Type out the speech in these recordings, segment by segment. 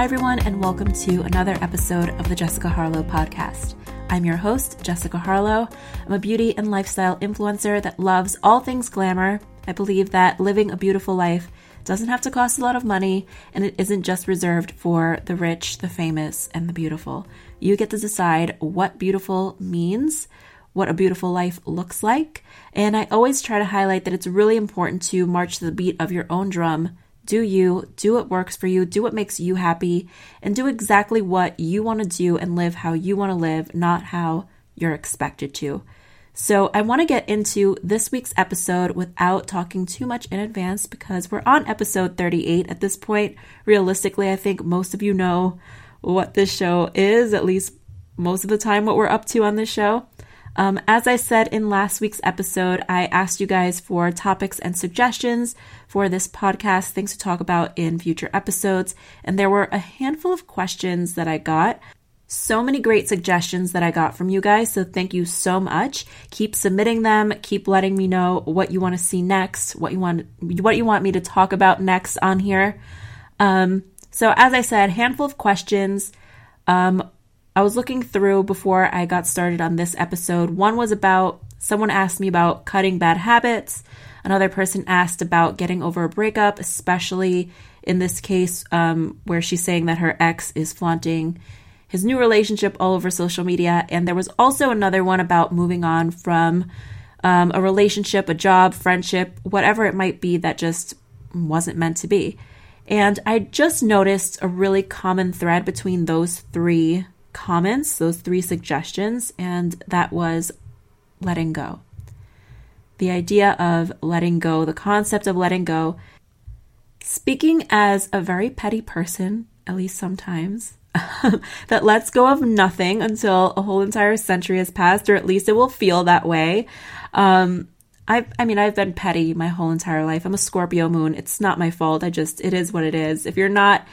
Hi, everyone, and welcome to another episode of the Jessica Harlow podcast. I'm your host, Jessica Harlow. I'm a beauty and lifestyle influencer that loves all things glamour. I believe that living a beautiful life doesn't have to cost a lot of money, and it isn't just reserved for the rich, the famous, and the beautiful. You get to decide what beautiful means, what a beautiful life looks like, and I always try to highlight that it's really important to march to the beat of your own drum. Do you, do what works for you, do what makes you happy, and do exactly what you want to do and live how you want to live, not how you're expected to. So I want to get into this week's episode without talking too much in advance because we're on episode 38 at this point. Realistically, I think most of you know what this show is, at least most of the time what we're up to on this show. As I said in last week's episode, I asked you guys for topics and suggestions for this podcast, things to talk about in future episodes, and there were a handful of questions that I got. So many great suggestions that I got from you guys, so thank you so much. Keep submitting them, keep letting me know what you want to see next, what you want me to talk about next on here. So as I said, handful of questions. I was looking through before I got started on this episode. One was about, someone asked me about cutting bad habits. Another person asked about getting over a breakup, especially in this case where she's saying that her ex is flaunting his new relationship all over social media. And there was also another one about moving on from a relationship, a job, friendship, whatever it might be that just wasn't meant to be. And I just noticed a really common thread between those three comments, those three suggestions, and that was letting go. The idea of letting go, the concept of letting go. Speaking as a very petty person, at least sometimes, that lets go of nothing until a whole entire century has passed, or at least it will feel that way. I've been petty my whole entire life. I'm a Scorpio moon. It's not my fault. It is what it is. If you're not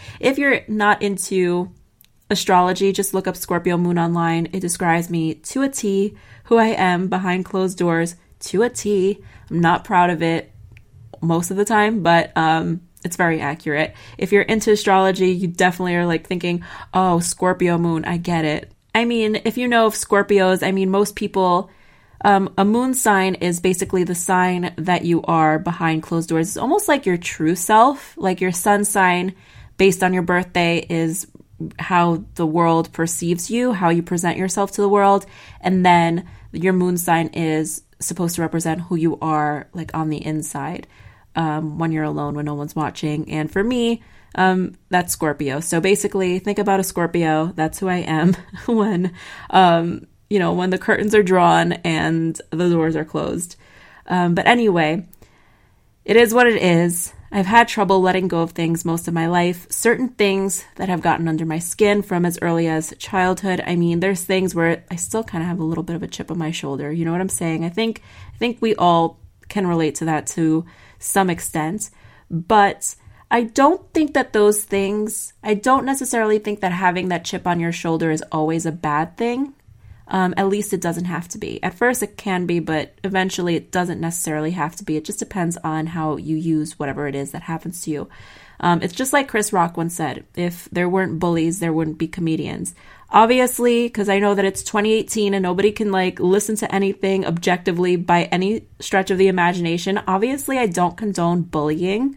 into astrology, just look up Scorpio moon online. It describes me to a T, who I am behind closed doors to a T. I'm not proud of it most of the time, but it's very accurate. If you're into astrology, you definitely are like thinking, oh, Scorpio moon, I get it. I mean, if you know of Scorpios, most people, a moon sign is basically the sign that you are behind closed doors. It's almost like your true self, like your sun sign based on your birthday is how the world perceives you, how you present yourself to the world. And then your moon sign is supposed to represent who you are like on the inside when you're alone, when no one's watching. And for me, that's Scorpio. So basically think about a Scorpio. That's who I am when, when the curtains are drawn and the doors are closed. But anyway, it is what it is. I've had trouble letting go of things most of my life. Certain things that have gotten under my skin from as early as childhood. There's things where I still kind of have a little bit of a chip on my shoulder. You know what I'm saying? I think we all can relate to that to some extent. But I don't think that those things, I don't necessarily think that having that chip on your shoulder is always a bad thing. At least it doesn't have to be. At first it can be, but eventually it doesn't necessarily have to be. It just depends on how you use whatever it is that happens to you. It's just like Chris Rock once said, if there weren't bullies, there wouldn't be comedians. Obviously, because I know that it's 2018 and nobody can listen to anything objectively by any stretch of the imagination. Obviously, I don't condone bullying.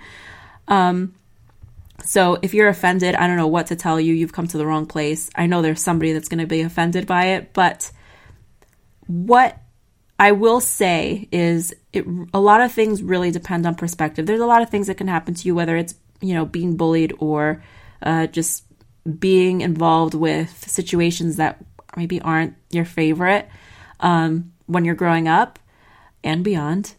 So if you're offended, I don't know what to tell you. You've come to the wrong place. I know there's somebody that's going to be offended by it, but what I will say is a lot of things really depend on perspective. There's a lot of things that can happen to you, whether it's, being bullied or just being involved with situations that maybe aren't your favorite when you're growing up and beyond.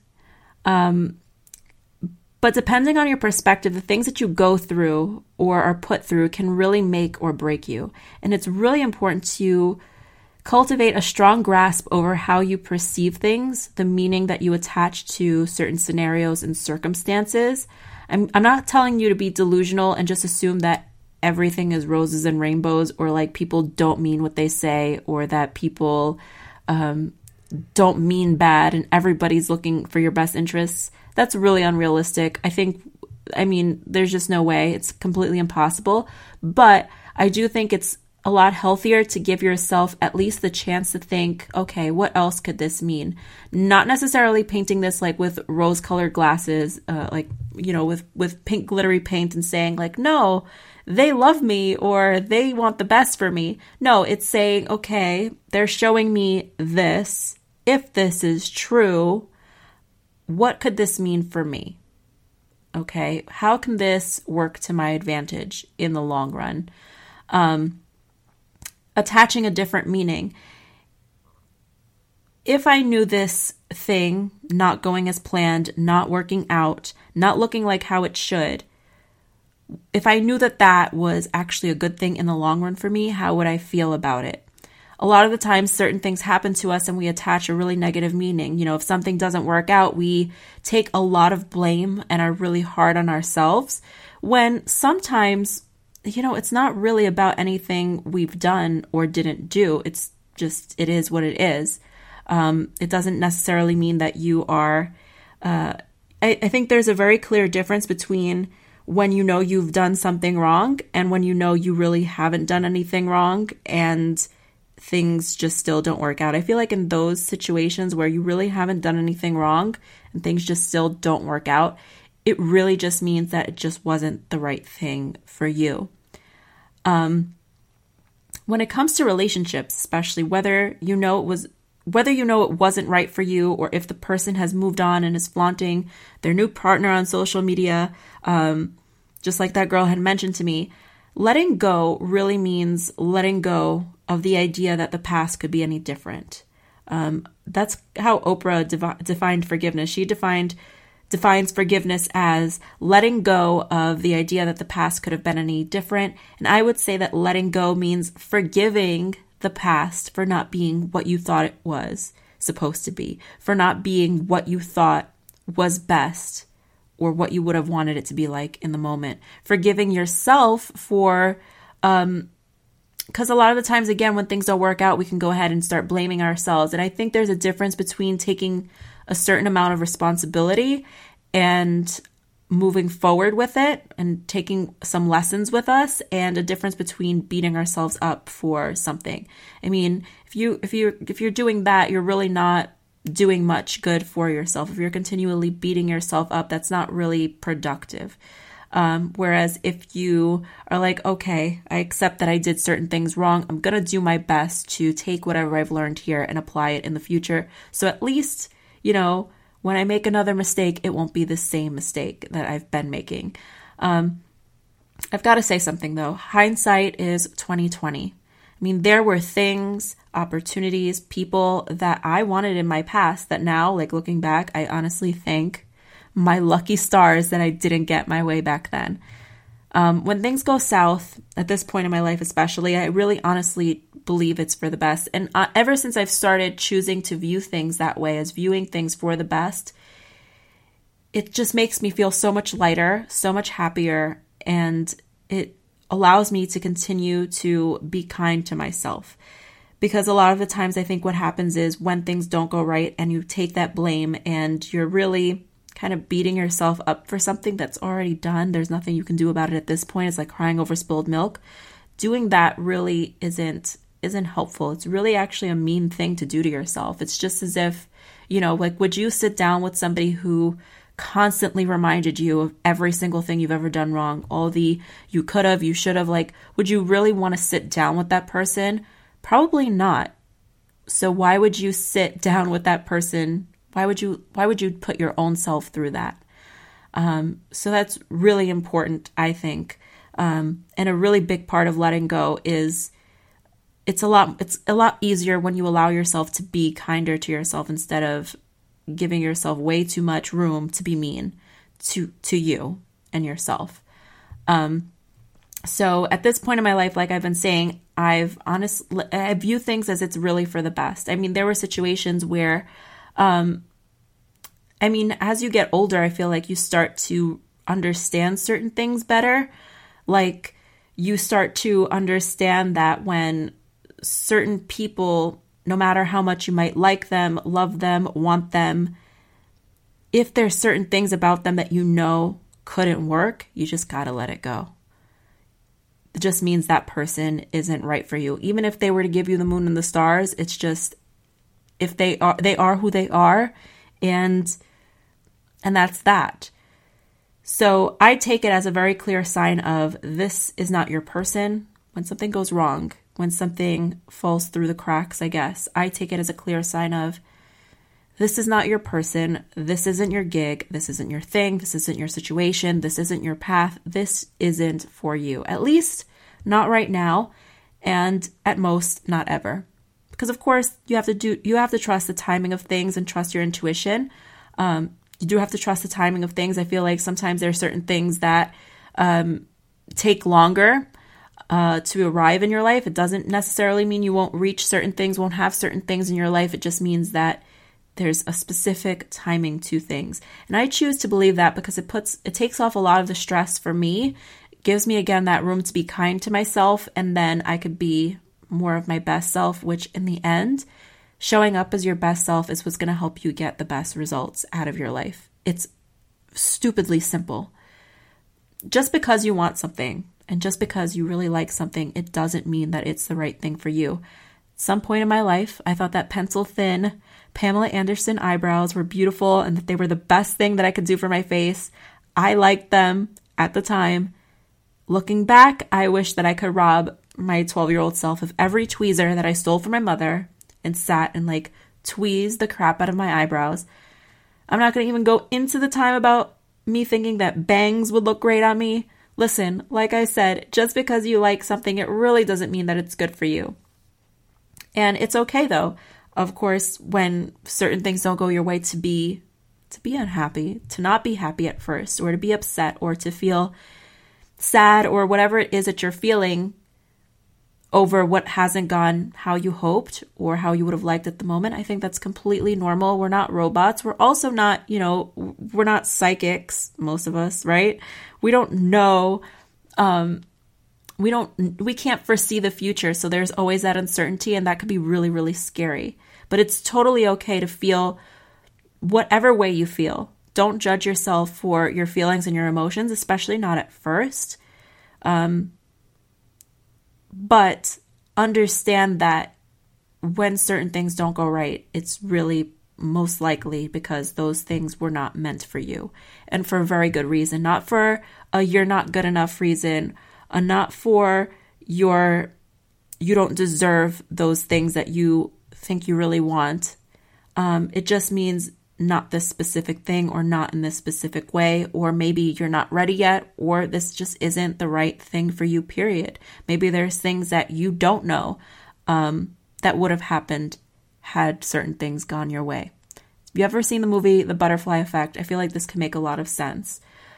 But depending on your perspective, the things that you go through or are put through can really make or break you. And it's really important to cultivate a strong grasp over how you perceive things, the meaning that you attach to certain scenarios and circumstances. I'm not telling you to be delusional and just assume that everything is roses and rainbows, or people don't mean what they say, or that people don't mean bad and everybody's looking for your best interests. That's really unrealistic. I think I mean, there's just no way. It's completely impossible. But I do think it's a lot healthier to give yourself at least the chance to think, okay, what else could this mean? Not necessarily painting this like with rose-colored glasses, with pink glittery paint and saying like, no, they love me or they want the best for me. No, it's saying, okay, they're showing me this. If this is true, what could this mean for me? Okay, how can this work to my advantage in the long run? Attaching a different meaning. If I knew this thing not going as planned, not working out, not looking like how it should, if I knew that that was actually a good thing in the long run for me, how would I feel about it? A lot of the times certain things happen to us and we attach a really negative meaning. You know, if something doesn't work out, we take a lot of blame and are really hard on ourselves, when sometimes, you know, it's not really about anything we've done or didn't do. It's just, it is what it is. It doesn't necessarily mean that you are, I think there's a very clear difference between when you know you've done something wrong and when you know you really haven't done anything wrong and things just still don't work out. I feel like in those situations where you really haven't done anything wrong and things just still don't work out, it really just means that it just wasn't the right thing for you. When it comes to relationships, especially whether you know it wasn't right for you, or if the person has moved on and is flaunting their new partner on social media, just like that girl had mentioned to me, letting go really means letting go of the idea that the past could be any different. That's how Oprah defined forgiveness. She defines forgiveness as letting go of the idea that the past could have been any different. And I would say that letting go means forgiving the past for not being what you thought it was supposed to be, for not being what you thought was best or what you would have wanted it to be like in the moment. Forgiving yourself for, because a lot of the times, again, when things don't work out, we can go ahead and start blaming ourselves. And I think there's a difference between taking a certain amount of responsibility and moving forward with it and taking some lessons with us, and a difference between beating ourselves up for something. I mean, if you're doing that, you're really not doing much good for yourself. If you're continually beating yourself up, that's not really productive. Whereas if you are like, okay, I accept that I did certain things wrong, I'm going to do my best to take whatever I've learned here and apply it in the future. So at least, you know, when I make another mistake, it won't be the same mistake that I've been making. I've got to say something though. Hindsight is 20/20. I mean, there were things, opportunities, people that I wanted in my past that now, like looking back, I honestly thank my lucky stars that I didn't get my way back then. When things go south, at this point in my life especially, I really honestly believe it's for the best. And ever since I've started choosing to view things that way, as viewing things for the best, it just makes me feel so much lighter, so much happier, and it allows me to continue to be kind to myself. Because a lot of the times I think what happens is when things don't go right and you take that blame and you're really kind of beating yourself up for something that's already done, there's nothing you can do about it at this point. It's like crying over spilled milk. Doing that really isn't helpful. It's really actually a mean thing to do to yourself. It's just as if, you know, like, would you sit down with somebody who constantly reminded you of every single thing you've ever done wrong? All the you could have, you should have, like, would you really want to sit down with that person? Probably not. So why would you sit down with that person? Why would you put your own self through that? So that's really important, I think. And a really big part of letting go is it's a lot easier when you allow yourself to be kinder to yourself instead of giving yourself way too much room to be mean to you and yourself. So at this point in my life, like I've been saying, I view things as it's really for the best. I mean, there were situations where, as you get older, I feel like you start to understand certain things better. Like you start to understand that when certain people, no matter how much you might like them, love them, want them, if there's certain things about them that you know couldn't work, you just got to let it go. It just means that person isn't right for you. Even if they were to give you the moon and the stars, it's just, if they are who they are, and that's that. So I take it as a very clear sign of, this is not your person. When something goes wrong, when something falls through the cracks, I guess, I take it as a clear sign of, this is not your person. This isn't your gig. This isn't your thing. This isn't your situation. This isn't your path. This isn't for you. At least not right now. And at most, not ever. Because of course, you have to trust the timing of things and trust your intuition. You do have to trust the timing of things. I feel like sometimes there are certain things that take longer to arrive in your life. It doesn't necessarily mean you won't reach certain things, won't have certain things in your life. It just means that there's a specific timing to things. And I choose to believe that because it takes off a lot of the stress for me. It gives me, again, that room to be kind to myself, and then I could be more of my best self, which in the end, showing up as your best self is what's going to help you get the best results out of your life. It's stupidly simple. Just because you want something and just because you really like something, it doesn't mean that it's the right thing for you. At some point in my life, I thought that pencil thin Pamela Anderson eyebrows were beautiful and that they were the best thing that I could do for my face. I liked them at the time. Looking back, I wish that I could rob my 12-year-old self of every tweezer that I stole from my mother and sat and tweezed the crap out of my eyebrows. I'm not going to even go into the time about me thinking that bangs would look great on me. Listen, like I said, just because you like something, it really doesn't mean that it's good for you. And it's okay though, of course, when certain things don't go your way, to be unhappy, to not be happy at first, or to be upset, or to feel sad, or whatever it is that you're feeling over what hasn't gone how you hoped or how you would have liked at the moment. I think that's completely normal. We're not robots. We're also not, we're not psychics, most of us, right? We don't know, we can't foresee the future. So there's always that uncertainty, and that could be really, really scary. But it's totally okay to feel whatever way you feel. Don't judge yourself for your feelings and your emotions, especially not at first. But understand that when certain things don't go right, it's really most likely because those things were not meant for you, and for a very good reason. Not for a you're not good enough reason, not for you don't deserve those things that you think you really want. It just means not this specific thing, or not in this specific way, or maybe you're not ready yet, or this just isn't the right thing for you, period. Maybe there's things that you don't know that would have happened had certain things gone your way. Have you ever seen the movie The Butterfly Effect? I feel like this can make a lot of sense.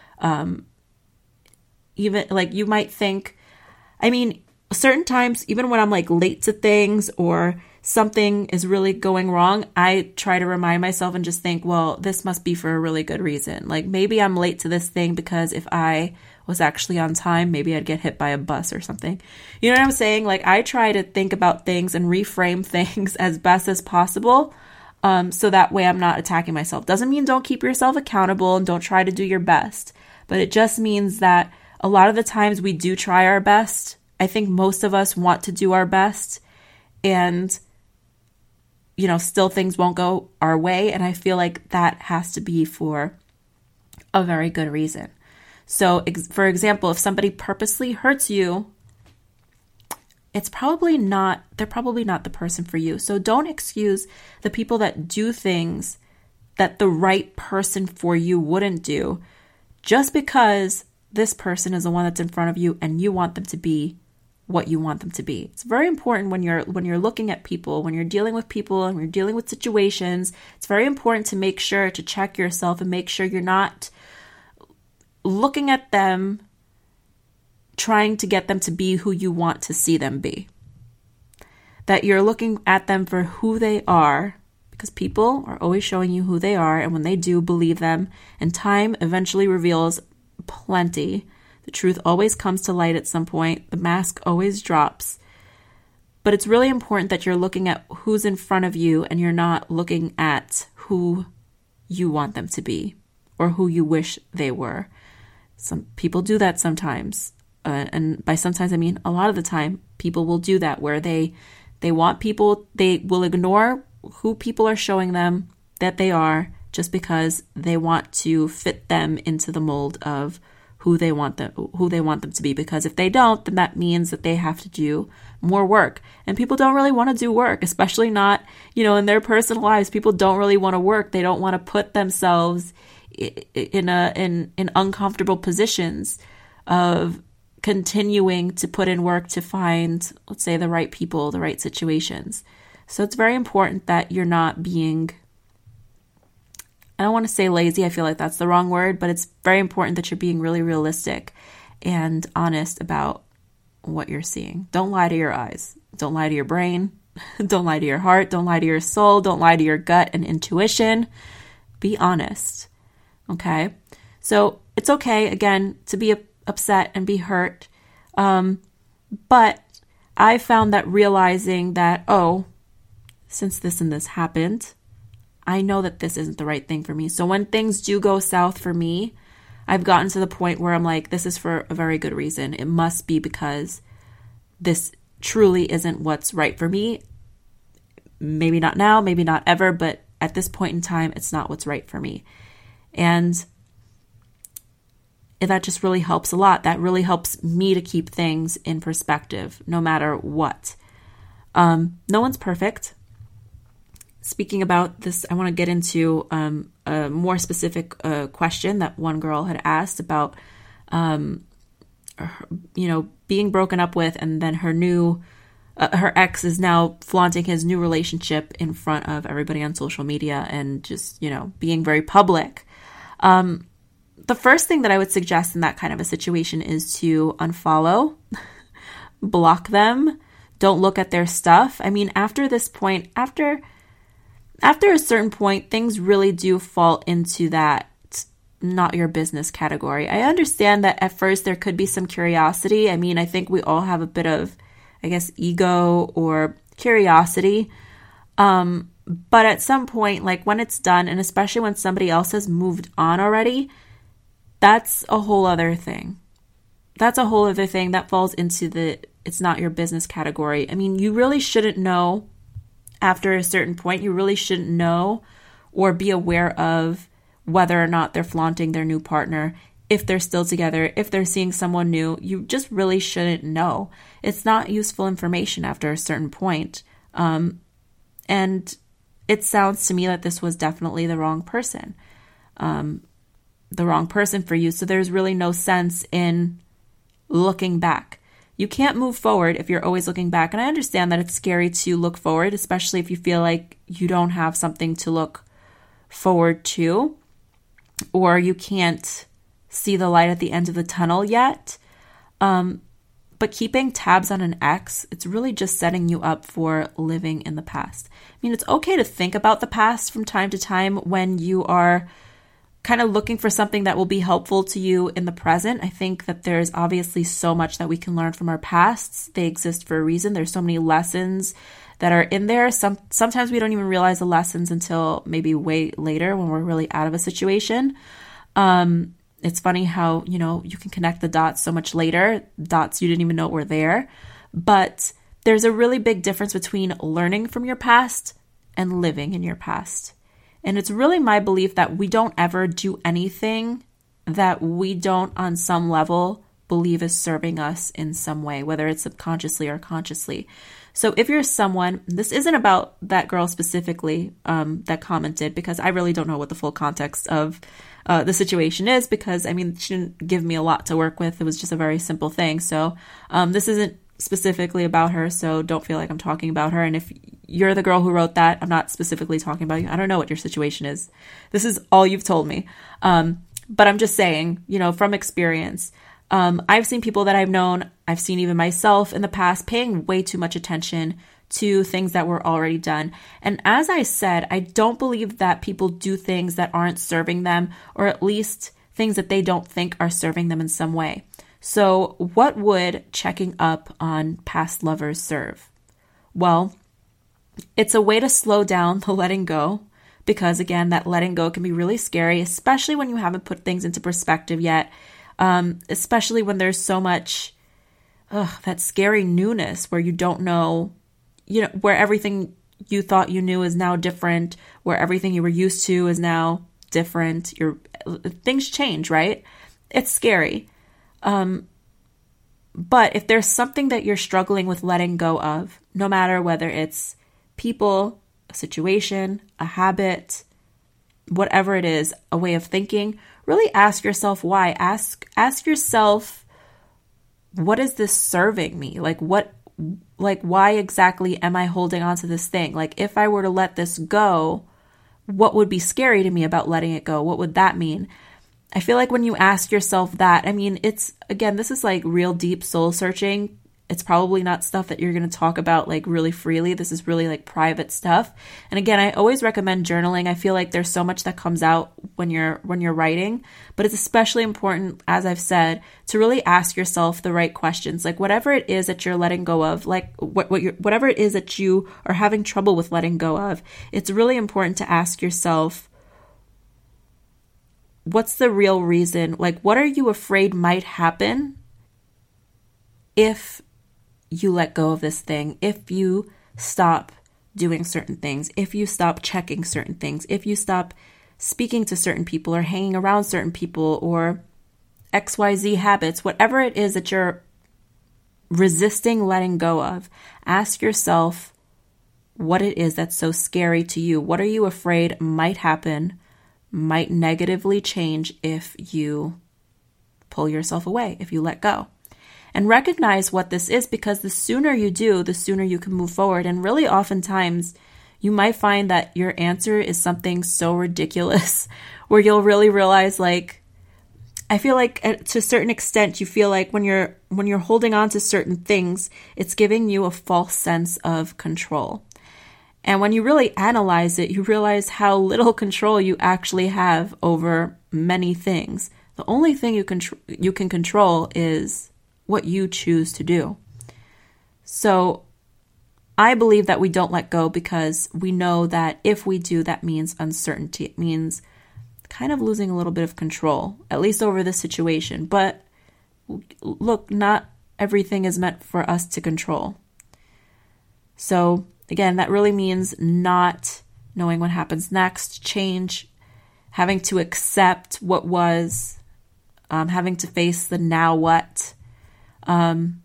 Even you might think, certain times, even when I'm late to things or something is really going wrong, I try to remind myself and just think, well, this must be for a really good reason. Maybe I'm late to this thing because if I was actually on time, maybe I'd get hit by a bus or something. You know what I'm saying? I try to think about things and reframe things as best as possible, so that way I'm not attacking myself. Doesn't mean don't keep yourself accountable and don't try to do your best, but it just means that a lot of the times we do try our best. I think most of us want to do our best, and still things won't go our way. And I feel like that has to be for a very good reason. So for example, if somebody purposely hurts you, they're probably not the person for you. So don't excuse the people that do things that the right person for you wouldn't do, just because this person is the one that's in front of you and you want them to be what you want them to be. It's very important when you're looking at people, when you're dealing with people and you're dealing with situations, it's very important to make sure to check yourself and make sure you're not looking at them trying to get them to be who you want to see them be. That you're looking at them for who they are, because people are always showing you who they are, and when they do, believe them, and time eventually reveals plenty. The truth always comes to light at some point. The mask always drops. But it's really important that you're looking at who's in front of you and you're not looking at who you want them to be or who you wish they were. Some people do that sometimes. And by sometimes, I mean a lot of the time, people will do that where they want people, they will ignore who people are showing them that they are just because they want to fit them into the mold of who they want them to be. Because if they don't, then that means that they have to do more work. And people don't really want to do work, especially not, in their personal lives. People don't really want to work. They don't want to put themselves in uncomfortable positions of continuing to put in work to find, let's say, the right people, the right situations. So it's very important that you're not being, I don't want to say lazy, I feel like that's the wrong word, but it's very important that you're being really realistic and honest about what you're seeing. Don't lie to your eyes. Don't lie to your brain. Don't lie to your heart. Don't lie to your soul. Don't lie to your gut and intuition. Be honest. Okay? So it's okay, again, to be upset and be hurt. But I found that realizing that, since this and this happened, I know that this isn't the right thing for me. So when things do go south for me, I've gotten to the point where I'm like, this is for a very good reason. It must be because this truly isn't what's right for me. Maybe not now, maybe not ever, but at this point in time, it's not what's right for me. And that just really helps a lot. That really helps me to keep things in perspective, no matter what. No one's perfect. Speaking about this, I want to get into a more specific question that one girl had asked about, being broken up with, and then her ex is now flaunting his new relationship in front of everybody on social media and just, being very public. The first thing that I would suggest in that kind of a situation is to unfollow, block them, don't look at their stuff. I mean, after this point, after a certain point, things really do fall into that not your business category. I understand that at first there could be some curiosity. I mean, I think we all have a bit of, ego or curiosity. But at some point, like when it's done, and especially when somebody else has moved on already, that's a whole other thing. That's a whole other thing that falls into the it's not your business category. I mean, you really shouldn't know after a certain point. You really shouldn't know or be aware of whether or not they're flaunting their new partner, if they're still together, if they're seeing someone new. You just really shouldn't know. It's not useful information after a certain point. And it sounds to me that this was definitely the wrong person. The wrong person for you. So there's really no sense in looking back. You can't move forward if you're always looking back. And I understand that it's scary to look forward, especially if you feel like you don't have something to look forward to, or you can't see the light at the end of the tunnel yet. But keeping tabs on an ex, it's really just setting you up for living in the past. I mean, it's okay to think about the past from time to time when you are kind of looking for something that will be helpful to you in the present. I think that there's obviously so much that we can learn from our pasts. They exist for a reason. There's so many lessons that are in there. Sometimes we don't even realize the lessons until maybe way later when we're really out of a situation. It's funny how, you can connect the dots so much later, dots you didn't even know were there. But there's a really big difference between learning from your past and living in your past. And it's really my belief that we don't ever do anything that we don't on some level believe is serving us in some way, whether it's subconsciously or consciously. So if you're someone, this isn't about that girl specifically that commented, because I really don't know what the full context of the situation is, because, she didn't give me a lot to work with. It was just a very simple thing. So this isn't specifically about her, so don't feel like I'm talking about her. And if you're the girl who wrote that, I'm not specifically talking about you. I don't know what your situation is. This is all you've told me. But I'm just saying, from experience, I've seen people that I've known, I've seen even myself in the past paying way too much attention to things that were already done. And as I said, I don't believe that people do things that aren't serving them, or at least things that they don't think are serving them in some way. So what would checking up on past lovers serve? Well, it's a way to slow down the letting go, because again, that letting go can be really scary, especially when you haven't put things into perspective yet. especially when there's so much, that scary newness where you don't know, where everything you thought you knew is now different, where everything you were used to is now different. Things change, right? It's scary. But if there's something that you're struggling with letting go of, no matter whether it's people, a situation, a habit, whatever it is, a way of thinking, really ask yourself why. Ask yourself, what is this serving me? Why exactly am I holding on to this thing? Like, if I were to let this go, what would be scary to me about letting it go? What would that mean? I feel like when you ask yourself that, this is like real deep soul searching. It's probably not stuff that you're going to talk about like really freely. This is really like private stuff. And again, I always recommend journaling. I feel like there's so much that comes out when you're writing, but it's especially important, as I've said, to really ask yourself the right questions. Like whatever it is that you're letting go of, like whatever it is that you are having trouble with letting go of, it's really important to ask yourself, what's the real reason? Like, what are you afraid might happen if you let go of this thing, if you stop doing certain things, if you stop checking certain things, if you stop speaking to certain people or hanging around certain people or XYZ habits, whatever it is that you're resisting letting go of, ask yourself what it is that's so scary to you. What are you afraid might happen, might negatively change if you pull yourself away, if you let go? And recognize what this is, because the sooner you do, the sooner you can move forward. And really oftentimes you might find that your answer is something so ridiculous where you'll really realize, like, I feel like to a certain extent, you feel like when you're holding on to certain things, it's giving you a false sense of control. And when you really analyze it, you realize how little control you actually have over many things. The only thing you can control is what you choose to do. So I believe that we don't let go because we know that if we do, that means uncertainty. It means kind of losing a little bit of control, at least over the situation. But look, not everything is meant for us to control. So again, that really means not knowing what happens next, change, having to accept what was, having to face the now what, and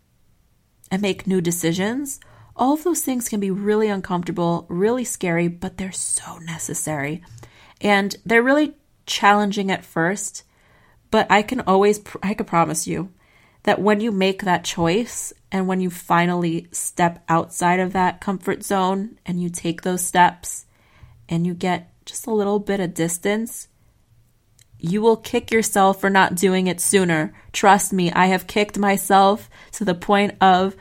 make new decisions. All of those things can be really uncomfortable, really scary, but they're so necessary. And they're really challenging at first, but I can promise you that when you make that choice and when you finally step outside of that comfort zone and you take those steps and you get just a little bit of distance, you will kick yourself for not doing it sooner. Trust me, I have kicked myself to the point of,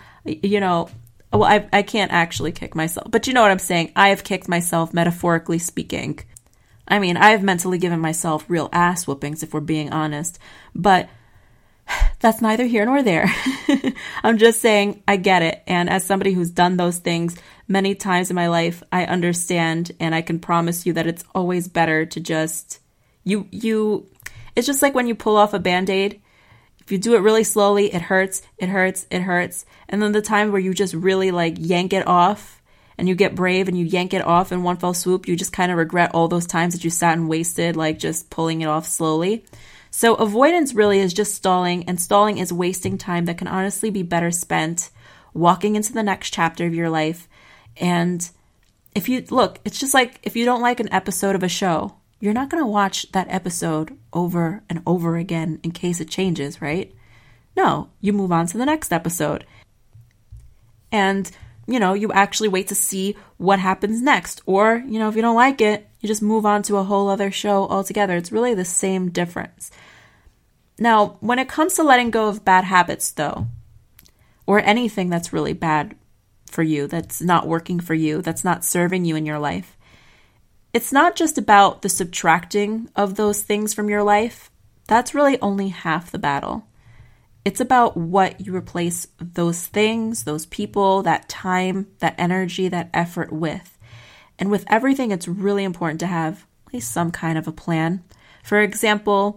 I can't actually kick myself, but you know what I'm saying. I have kicked myself, metaphorically speaking. I mean, I have mentally given myself real ass whoopings, if we're being honest, but that's neither here nor there. I'm just saying I get it. And as somebody who's done those things many times in my life, I understand, and I can promise you that it's always better to just it's just like when you pull off a Band-Aid. If you do it really slowly, it hurts. And then the time where you just really like yank it off and you get brave and you yank it off in one fell swoop, you just kind of regret all those times that you sat and wasted, like just pulling it off slowly. So avoidance really is just stalling, and stalling is wasting time that can honestly be better spent walking into the next chapter of your life. And it's just like if you don't like an episode of a show, you're not going to watch that episode over and over again in case it changes, right? No, you move on to the next episode. And, you actually wait to see what happens next. Or, if you don't like it, you just move on to a whole other show altogether. It's really the same difference. Now, when it comes to letting go of bad habits, though, or anything that's really bad for you, that's not working for you, that's not serving you in your life, it's not just about the subtracting of those things from your life. That's really only half the battle. It's about what you replace those things, those people, that time, that energy, that effort with. And with everything, it's really important to have at least some kind of a plan. For example,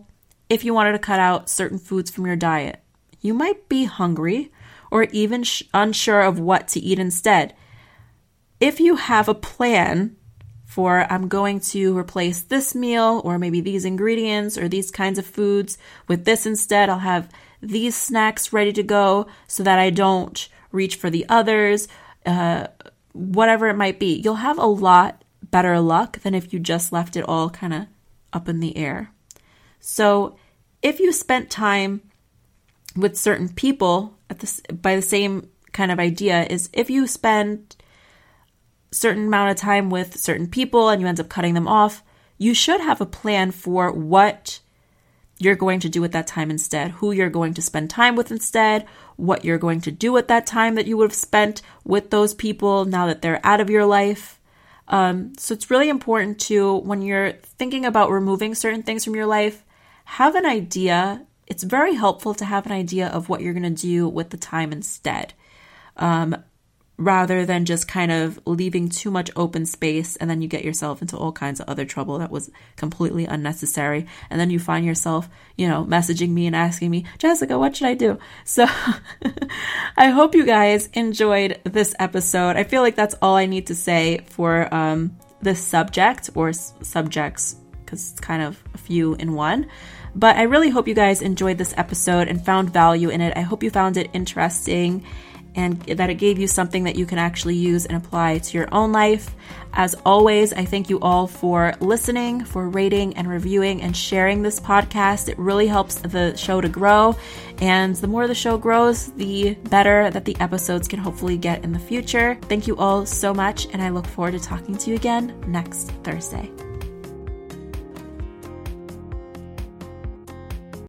if you wanted to cut out certain foods from your diet. You might be hungry or even unsure of what to eat instead. If you have a plan for, I'm going to replace this meal or maybe these ingredients or these kinds of foods with this instead, I'll have these snacks ready to go so that I don't reach for the others, whatever it might be, you'll have a lot better luck than if you just left it all kind of up in the air. So if you spent time with certain people by the same kind of idea is if you spend certain amount of time with certain people and you end up cutting them off, you should have a plan for what you're going to do with that time instead, who you're going to spend time with instead, what you're going to do with that time that you would have spent with those people now that they're out of your life. So it's really important to, when you're thinking about removing certain things from your life, have an idea. It's very helpful to have an idea of what you're going to do with the time instead, rather than just kind of leaving too much open space and then you get yourself into all kinds of other trouble that was completely unnecessary. And then you find yourself, messaging me and asking me, Jessica, what should I do? So I hope you guys enjoyed this episode. I feel like that's all I need to say for this subject or subjects, because it's kind of a few in one. But I really hope you guys enjoyed this episode and found value in it. I hope you found it interesting and that it gave you something that you can actually use and apply to your own life. As always, I thank you all for listening, for rating and reviewing and sharing this podcast. It really helps the show to grow. And the more the show grows, the better that the episodes can hopefully get in the future. Thank you all so much, and I look forward to talking to you again next Thursday.